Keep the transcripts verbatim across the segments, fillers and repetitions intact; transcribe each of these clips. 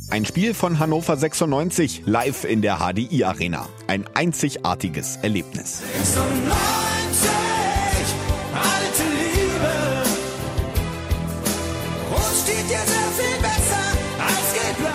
Ein Spiel von Hannover sechsundneunzig live in der H D I Arena. Ein einzigartiges Erlebnis. sechsundneunzig, alte Liebe. Uns steht ja sehr viel besser als gelblau.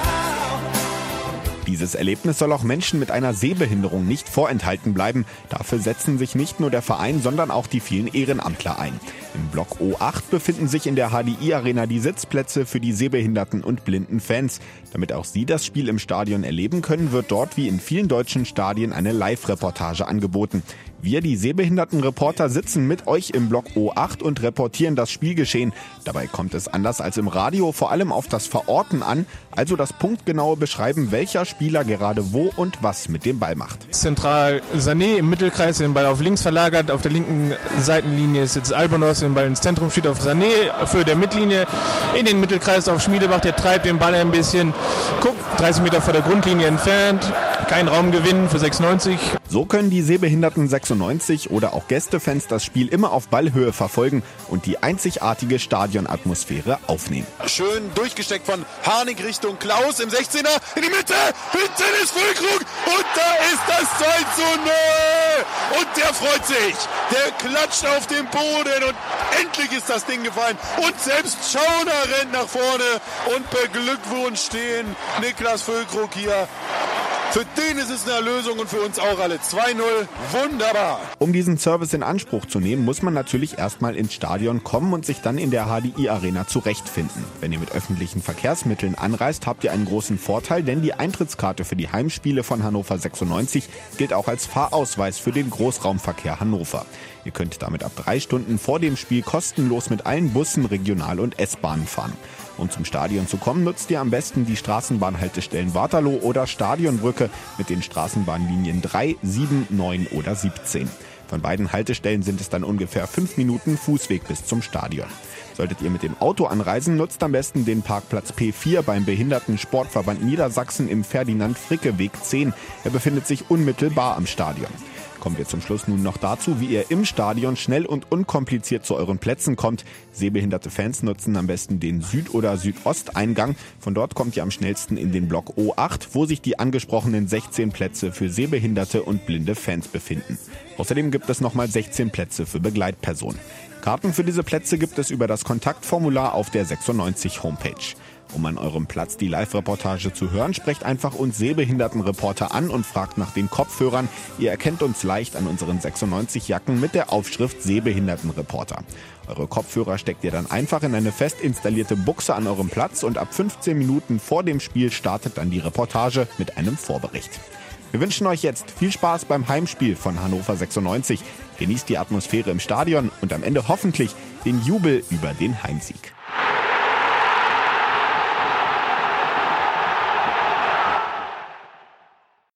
Dieses Erlebnis soll auch Menschen mit einer Sehbehinderung nicht vorenthalten bleiben. Dafür setzen sich nicht nur der Verein, sondern auch die vielen Ehrenamtler ein. Im Block O acht befinden sich in der H D I Arena die Sitzplätze für die sehbehinderten und blinden Fans. Damit auch sie das Spiel im Stadion erleben können, wird dort wie in vielen deutschen Stadien eine Live-Reportage angeboten. Wir, die sehbehinderten Reporter, sitzen mit euch im Block O acht und reportieren das Spielgeschehen. Dabei kommt es anders als im Radio vor allem auf das Verorten an, also das punktgenaue Beschreiben, welcher Spieler gerade wo und was mit dem Ball macht. Zentral Sané im Mittelkreis, den Ball auf links verlagert, auf der linken Seitenlinie ist jetzt Albonos, den Ball ins Zentrum steht auf Sané, für der Mittellinie in den Mittelkreis auf Schmiedebach, der treibt den Ball ein bisschen, guckt, dreißig Meter vor der Grundlinie entfernt, kein Raumgewinn für sechsundneunzig. So können die sehbehinderten sechsundneunzig oder auch Gästefans das Spiel immer auf Ballhöhe verfolgen und die einzigartige Stadionatmosphäre aufnehmen. Schön durchgesteckt von Harnik Richtung Klaus im sechzehner, in die Mitte, hinten ist Füllkrug und da ist das zwei zu null und der freut sich, der klatscht auf den Boden und endlich ist das Ding gefallen und selbst Schauner rennt nach vorne und beglückwünscht den Niklas Füllkrug hier. Für den ist es eine Erlösung und für uns auch alle. zwei null, wunderbar. Um diesen Service in Anspruch zu nehmen, muss man natürlich erstmal ins Stadion kommen und sich dann in der H D I Arena zurechtfinden. Wenn ihr mit öffentlichen Verkehrsmitteln anreist, habt ihr einen großen Vorteil, denn die Eintrittskarte für die Heimspiele von Hannover sechsundneunzig gilt auch als Fahrausweis für den Großraumverkehr Hannover. Ihr könnt damit ab drei Stunden vor dem Spiel kostenlos mit allen Bussen, Regional- und S-Bahnen fahren. Um zum Stadion zu kommen, nutzt ihr am besten die Straßenbahnhaltestellen Waterloo oder Stadionbrücke mit den Straßenbahnlinien drei, sieben, neun oder siebzehn. Von beiden Haltestellen sind es dann ungefähr fünf Minuten Fußweg bis zum Stadion. Solltet ihr mit dem Auto anreisen, nutzt am besten den Parkplatz P vier beim Behindertensportverband Niedersachsen im Ferdinand-Fricke-Weg zehn. Er befindet sich unmittelbar am Stadion. Kommen wir zum Schluss nun noch dazu, wie ihr im Stadion schnell und unkompliziert zu euren Plätzen kommt. Sehbehinderte Fans nutzen am besten den Süd- oder Südosteingang. Von dort kommt ihr am schnellsten in den Block O acht, wo sich die angesprochenen sechzehn Plätze für sehbehinderte und blinde Fans befinden. Außerdem gibt es nochmal sechzehn Plätze für Begleitpersonen. Karten für diese Plätze gibt es über das Kontaktformular auf der sechsundneunzig Homepage. Um an eurem Platz die Live-Reportage zu hören, sprecht einfach uns Sehbehindertenreporter an und fragt nach den Kopfhörern. Ihr erkennt uns leicht an unseren sechsundneunzig Jacken mit der Aufschrift Sehbehindertenreporter. Eure Kopfhörer steckt ihr dann einfach in eine fest installierte Buchse an eurem Platz und ab fünfzehn Minuten vor dem Spiel startet dann die Reportage mit einem Vorbericht. Wir wünschen euch jetzt viel Spaß beim Heimspiel von Hannover sechsundneunzig. Genießt die Atmosphäre im Stadion und am Ende hoffentlich den Jubel über den Heimsieg.